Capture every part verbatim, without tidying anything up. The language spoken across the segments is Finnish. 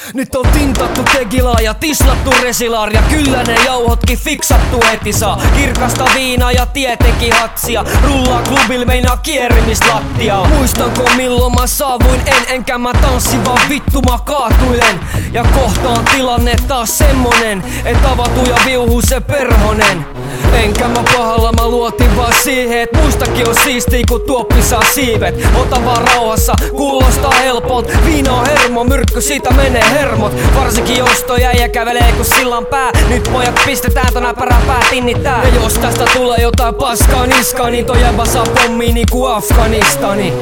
Nyt on tintattu tegilaa ja tislattu resilaaria. Kyllä ne jauhotkin fiksattu heti saa. Kirkasta viinaa ja tietenkin hatsia. Rullaa klubil meinaa kierimistlattiaa. Muistanko milloin mä saavuin en enkä mä tanssin vaan vittu mä kaatuilen. Ja kohtaan tilanne taas semmonen, et avatu ja viuhu se perhonen. Enkä mä pahalla mä luotin vaan siihen, et muistakin on siistii kun tuoppi saa siivet. Ota vaan rauhassa, kuulostaa helpolta. Viina on hermo, myrkky siitä menee hermot. Varsinkin jos toi äijä kävelee kun sillan pää. Nyt pojat pistetään ton äpärää pää tinnittää. Ja jos tästä tulee jotain paskaa niskaan, niin toi jäbä saa pommii niinku Afganistani.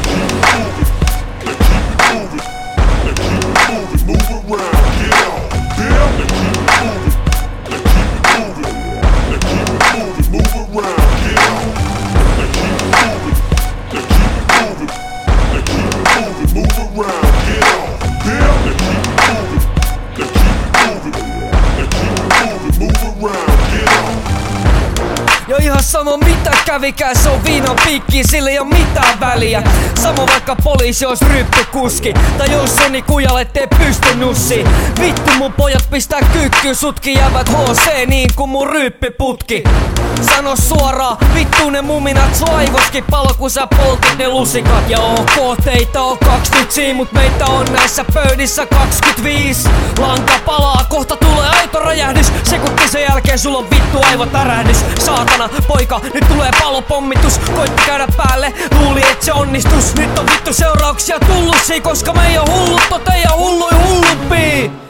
Ja ihan sama mitä kävikään, se on viinan piikki, sillä ei oo mitään väliä. Sama vaikka poliisi ois ryppykuski, tai jos on niin kujalle ettei pysty nussi. Vittu mun pojat pistää kyykkyyn, sutki jäävät H C niin kuin mun ryyppiputki. Sano suoraan, vittu ne muminat sun aivoskin palo kun sä poltit ne lusikat. Ja ok, teitä on kaksikymmentä, mut meitä on näissä pöydissä kaksikymmentäviisi. Lanka palaa, kohta tulee aito räjähdys. Sekunti sen jälkeen sulla on vittu aivotärähdys. Saatana poika, nyt tulee pallopommitus. Koitti käydä päälle, luuli et se onnistus. Nyt on vittu seurauksia tullut, koska me ei oo hullut, teidän hullui hullumpii.